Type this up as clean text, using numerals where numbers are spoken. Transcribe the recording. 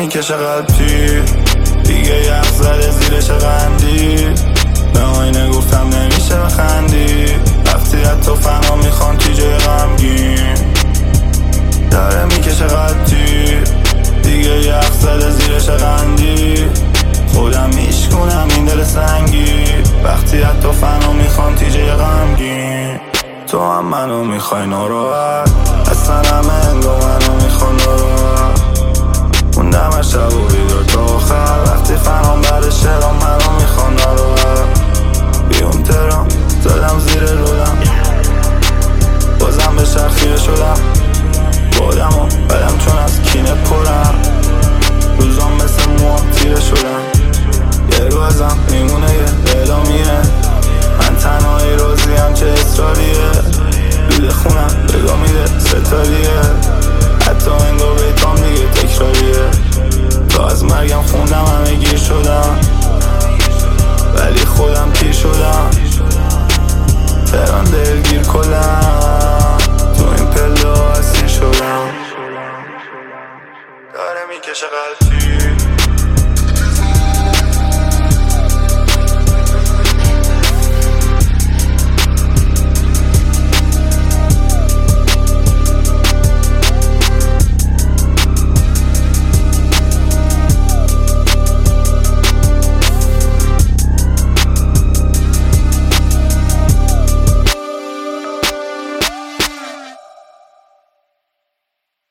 میکشه قلبی دیگه یخ زده زیرش قندی به آینه گفتم نمیشه بخندی وقتی حتی فنا میخوان تیجه غمگین داره میکشه قلبی دیگه یخ زده زیرش قندی خودم میشکنم این دل سنگی وقتی حتی فنا میخوان تیجه غمگین تو هم منو میخوای ناراحت اصلا همه انگو منو میخوان ناراحت موندم شب و بیدار تا آخر وقتی فنام بر شعرام منو میخوان ناراحت بیون ترام زدم زیر رولم بازم به شرخ